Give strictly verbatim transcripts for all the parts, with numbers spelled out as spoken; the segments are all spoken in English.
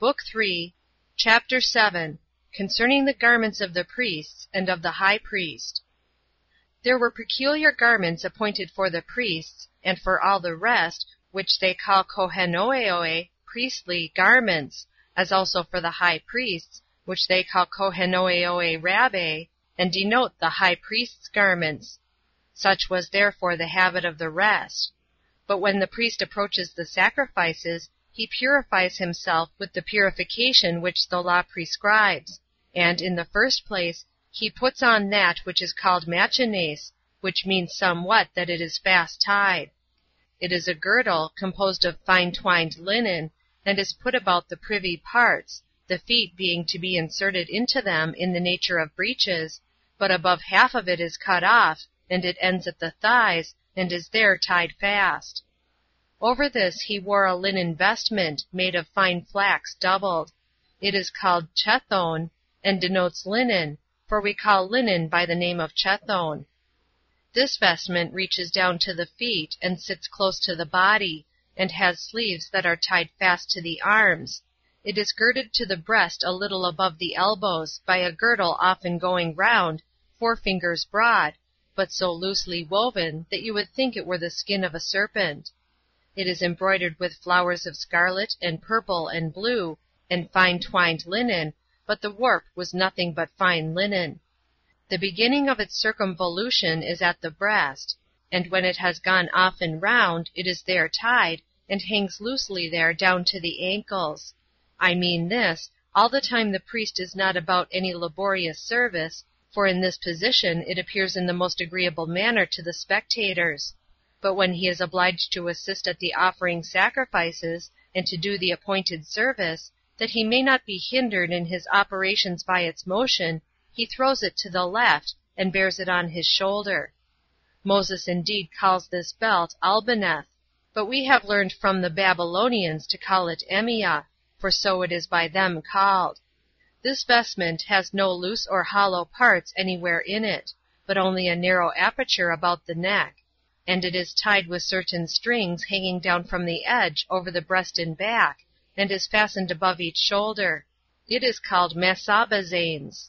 Book three, Chapter seven, Concerning the Garments of the Priests and of the High Priest. There were peculiar garments appointed for the priests, and for all the rest, which they call Kohenoeoe, priestly garments, as also for the high priests, which they call Kohenoeoe Rabbe, and denote the high priest's garments. Such was therefore the habit of the rest. But when the priest approaches the sacrifices, he purifies himself with the purification which the law prescribes, and, in the first place, he puts on that which is called machines, which means somewhat that it is fast tied. It is a girdle, composed of fine twined linen, and is put about the privy parts, the feet being to be inserted into them in the nature of breeches, but above half of it is cut off, and it ends at the thighs, and is there tied fast. Over this he wore a linen vestment, made of fine flax doubled. It is called chethon, and denotes linen, for we call linen by the name of chethon. This vestment reaches down to the feet, and sits close to the body, and has sleeves that are tied fast to the arms. It is girded to the breast a little above the elbows, by a girdle often going round, four fingers broad, but so loosely woven that you would think it were the skin of a serpent. It is embroidered with flowers of scarlet, and purple, and blue, and fine twined linen, but the warp was nothing but fine linen. The beginning of its circumvolution is at the breast, and when it has gone often round, it is there tied, and hangs loosely there down to the ankles. I mean this, all the time the priest is not about any laborious service, for in this position it appears in the most agreeable manner to the spectators. But when he is obliged to assist at the offering sacrifices, and to do the appointed service, that he may not be hindered in his operations by its motion, he throws it to the left, and bears it on his shoulder. Moses indeed calls this belt Albaneth, but we have learned from the Babylonians to call it Emiah, for so it is by them called. This vestment has no loose or hollow parts anywhere in it, but only a narrow aperture about the neck, and it is tied with certain strings hanging down from the edge over the breast and back, and is fastened above each shoulder. It is called Masabazanes.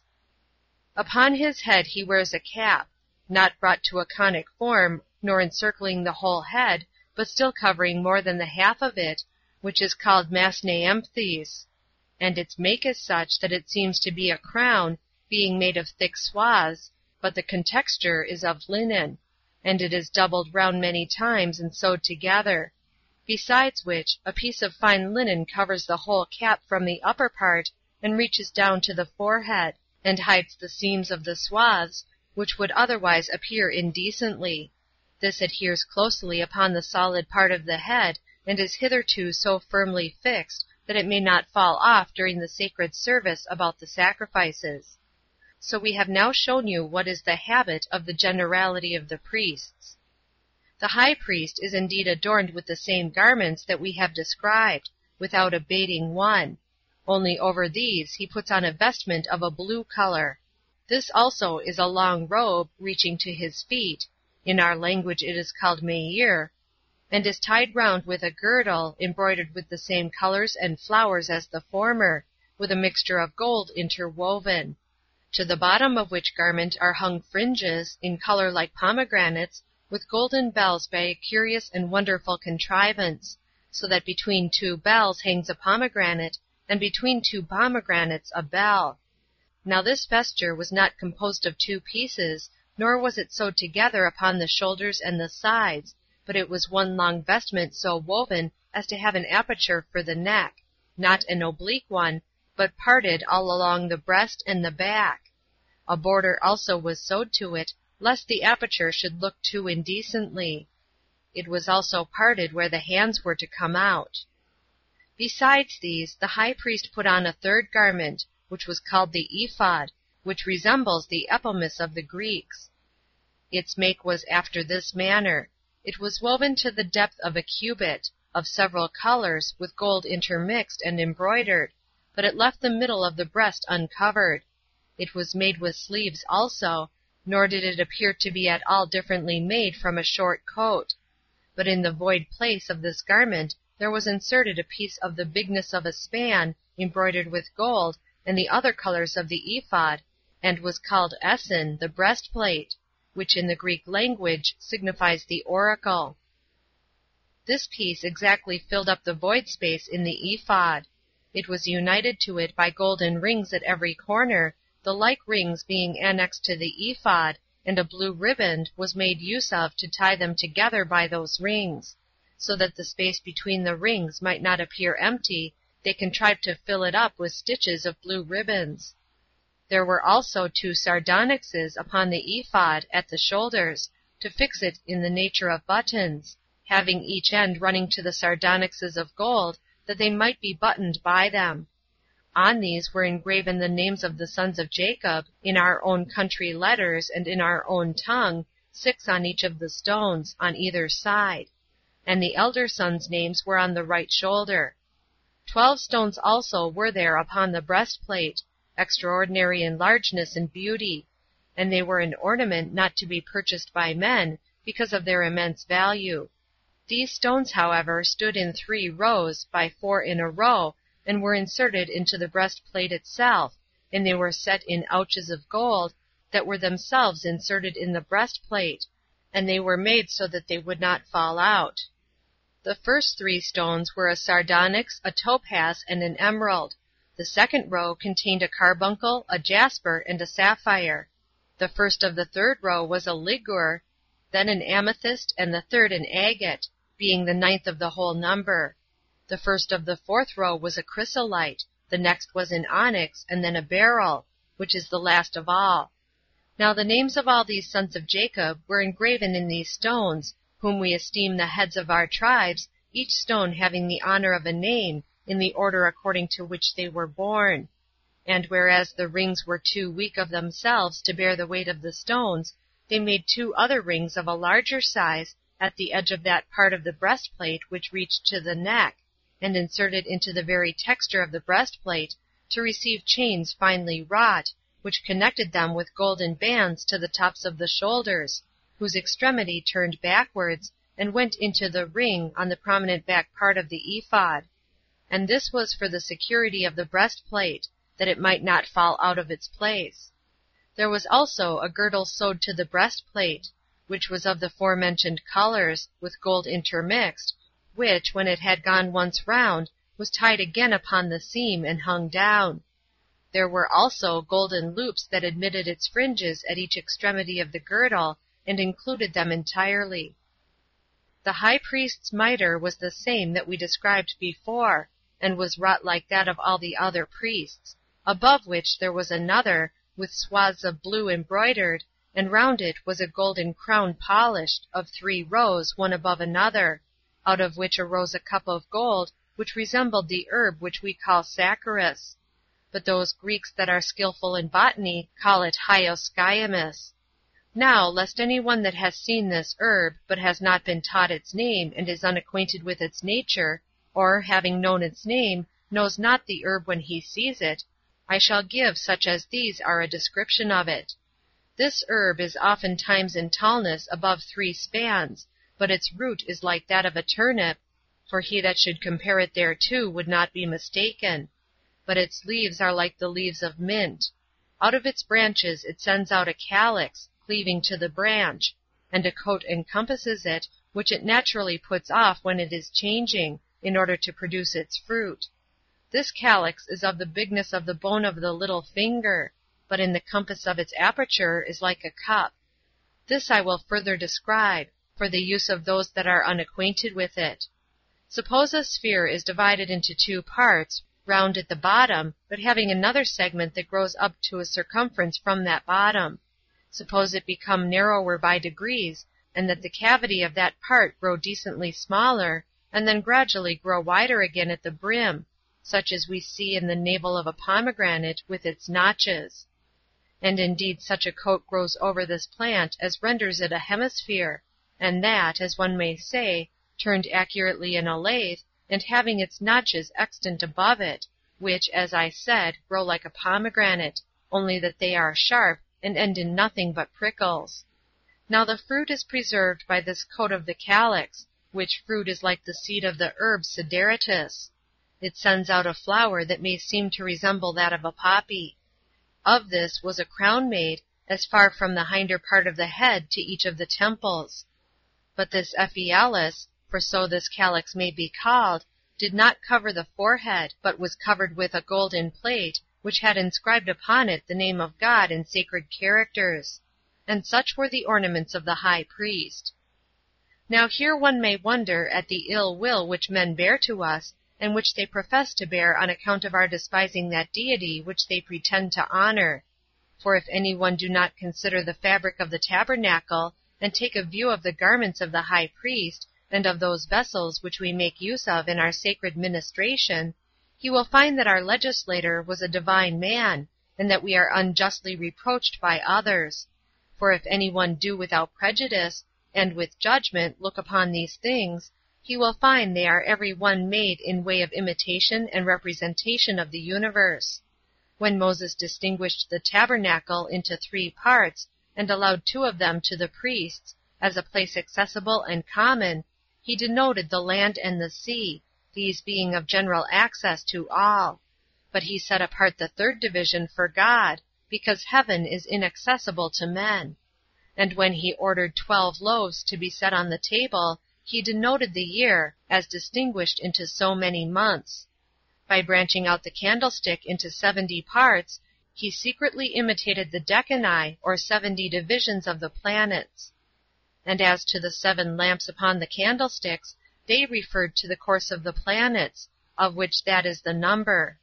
Upon his head he wears a cap, not brought to a conic form, nor encircling the whole head, but still covering more than the half of it, which is called Masnaemphthes, and its make is such that it seems to be a crown, being made of thick swathes, but the contexture is of linen, and it is doubled round many times and sewed together. Besides which, a piece of fine linen covers the whole cap from the upper part, and reaches down to the forehead, and hides the seams of the swathes, which would otherwise appear indecently. This adheres closely upon the solid part of the head, and is hitherto so firmly fixed that it may not fall off during the sacred service about the sacrifices. So we have now shown you what is the habit of the generality of the priests. The high priest is indeed adorned with the same garments that we have described, without abating one. Only over these he puts on a vestment of a blue color. This also is a long robe, reaching to his feet, in our language it is called meir, and is tied round with a girdle, embroidered with the same colors and flowers as the former, with a mixture of gold interwoven. To the bottom of which garment are hung fringes, in color like pomegranates, with golden bells by a curious and wonderful contrivance, so that between two bells hangs a pomegranate, and between two pomegranates a bell. Now this vesture was not composed of two pieces, nor was it sewed together upon the shoulders and the sides, but it was one long vestment so woven as to have an aperture for the neck, not an oblique one, but parted all along the breast and the back. A border also was sewed to it, lest the aperture should look too indecently. It was also parted where the hands were to come out. Besides these, the high priest put on a third garment, which was called the ephod, which resembles the epomis of the Greeks. Its make was after this manner. It was woven to the depth of a cubit, of several colors, with gold intermixed and embroidered, but it left the middle of the breast uncovered. It was made with sleeves also, nor did it appear to be at all differently made from a short coat. But in the void place of this garment there was inserted a piece of the bigness of a span, embroidered with gold, and the other colors of the ephod, and was called Essen, the breastplate, which in the Greek language signifies the oracle. This piece exactly filled up the void space in the ephod. It was united to it by golden rings at every corner, the like rings being annexed to the ephod, and a blue riband was made use of to tie them together by those rings. So that the space between the rings might not appear empty, they contrived to fill it up with stitches of blue ribands. There were also two sardonyxes upon the ephod at the shoulders, to fix it in the nature of buttons, having each end running to the sardonyxes of gold, that they might be buttoned by them. On these were engraven the names of the sons of Jacob, in our own country letters, and in our own tongue, six on each of the stones, on either side. And the elder sons' names were on the right shoulder. Twelve stones also were there upon the breastplate, extraordinary in largeness and beauty, and they were an ornament not to be purchased by men, because of their immense value. These stones, however, stood in three rows, by four in a row, and were inserted into the breastplate itself, and they were set in ouches of gold, that were themselves inserted in the breastplate, and they were made so that they would not fall out. The first three stones were a sardonyx, a topaz, and an emerald. The second row contained a carbuncle, a jasper, and a sapphire. The first of the third row was a ligure, then an amethyst, and the third an agate, being the ninth of the whole number. The first of the fourth row was a chrysolite, the next was an onyx, and then a beryl, which is the last of all. Now the names of all these sons of Jacob were engraven in these stones, whom we esteem the heads of our tribes, each stone having the honor of a name, in the order according to which they were born. And whereas the rings were too weak of themselves to bear the weight of the stones, they made two other rings of a larger size, at the edge of that part of the breastplate which reached to the neck, and inserted into the very texture of the breastplate, to receive chains finely wrought, which connected them with golden bands to the tops of the shoulders, whose extremity turned backwards, and went into the ring on the prominent back part of the ephod. And this was for the security of the breastplate, that it might not fall out of its place. There was also a girdle sewed to the breastplate, which was of the forementioned colors, with gold intermixed, which, when it had gone once round, was tied again upon the seam, and hung down. There were also golden loops that admitted its fringes at each extremity of the girdle, and included them entirely. The high priest's mitre was the same that we described before, and was wrought like that of all the other priests, above which there was another, with swaths of blue embroidered, and round it was a golden crown polished, of three rows, one above another, out of which arose a cup of gold, which resembled the herb which we call saccharus; but those Greeks that are skillful in botany call it hyoscyamus. Now, lest any one that has seen this herb, but has not been taught its name, and is unacquainted with its nature, or, having known its name, knows not the herb when he sees it, I shall give such as these are a description of it. This herb is oftentimes in tallness above three spans, but its root is like that of a turnip, for he that should compare it thereto would not be mistaken. But its leaves are like the leaves of mint. Out of its branches it sends out a calyx, cleaving to the branch, and a coat encompasses it, which it naturally puts off when it is changing, in order to produce its fruit. This calyx is of the bigness of the bone of the little finger, but in the compass of its aperture is like a cup. This I will further describe, for the use of those that are unacquainted with it. Suppose a sphere is divided into two parts, round at the bottom, but having another segment that grows up to a circumference from that bottom. Suppose it become narrower by degrees, and that the cavity of that part grow decently smaller, and then gradually grow wider again at the brim, such as we see in the navel of a pomegranate with its notches. And indeed such a coat grows over this plant as renders it a hemisphere, and that, as one may say, turned accurately in a lathe, and having its notches extant above it, which, as I said, grow like a pomegranate, only that they are sharp, and end in nothing but prickles. Now the fruit is preserved by this coat of the calyx, which fruit is like the seed of the herb sideratus. It sends out a flower that may seem to resemble that of a poppy. Of this was a crown made, as far from the hinder part of the head to each of the temples. But this Ephialus, for so this calyx may be called, did not cover the forehead, but was covered with a golden plate, which had inscribed upon it the name of God in sacred characters. And such were the ornaments of the high priest. Now here one may wonder at the ill will which men bear to us, and which they profess to bear on account of our despising that deity which they pretend to honor. For if any one do not consider the fabric of the tabernacle, and take a view of the garments of the high priest, and of those vessels which we make use of in our sacred ministration, he will find that our legislator was a divine man, and that we are unjustly reproached by others. For if any one do without prejudice, and with judgment look upon these things, he will find they are every one made in way of imitation and representation of the universe. When Moses distinguished the tabernacle into three parts, and allowed two of them to the priests, as a place accessible and common, he denoted the land and the sea, these being of general access to all. But he set apart the third division for God, because heaven is inaccessible to men. And when he ordered twelve loaves to be set on the table, he denoted the year, as distinguished into so many months. By branching out the candlestick into seventy parts, he secretly imitated the decani, or seventy divisions of the planets. And as to the seven lamps upon the candlesticks, they referred to the course of the planets, of which that is the number.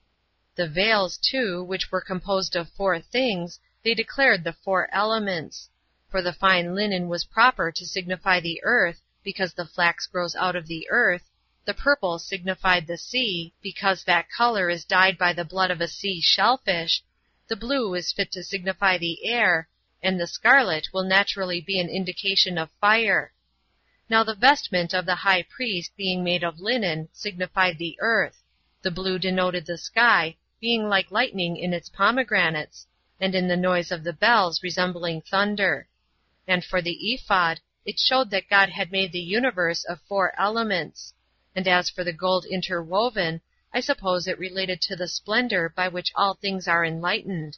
The veils, too, which were composed of four things, they declared the four elements. For the fine linen was proper to signify the earth, because the flax grows out of the earth, the purple signified the sea, because that color is dyed by the blood of a sea shellfish, the blue is fit to signify the air, and the scarlet will naturally be an indication of fire. Now the vestment of the high priest being made of linen signified the earth, the blue denoted the sky, being like lightning in its pomegranates, and in the noise of the bells resembling thunder. And for the ephod, it showed that God had made the universe of four elements. And as for the gold interwoven, I suppose it related to the splendor by which all things are enlightened.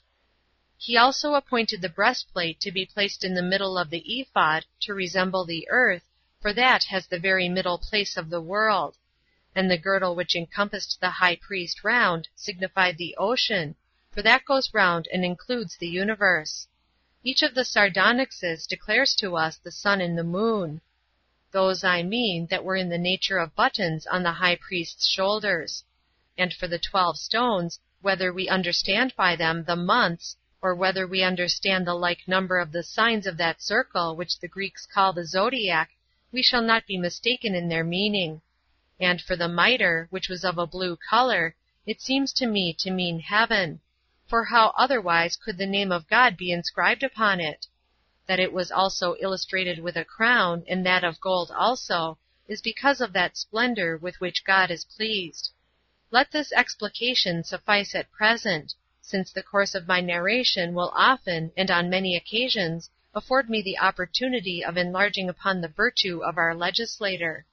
He also appointed the breastplate to be placed in the middle of the ephod, to resemble the earth, for that has the very middle place of the world. And the girdle which encompassed the high priest round signified the ocean, for that goes round and includes the universe. Each of the sardonyxes declares to us the sun and the moon. Those, I mean, that were in the nature of buttons on the high priest's shoulders. And for the twelve stones, whether we understand by them the months, or whether we understand the like number of the signs of that circle which the Greeks call the zodiac, we shall not be mistaken in their meaning. And for the mitre, which was of a blue color, it seems to me to mean heaven. For how otherwise could the name of God be inscribed upon it? That it was also illustrated with a crown, and that of gold also, is because of that splendor with which God is pleased. Let this explication suffice at present, since the course of my narration will often, and on many occasions, afford me the opportunity of enlarging upon the virtue of our legislator.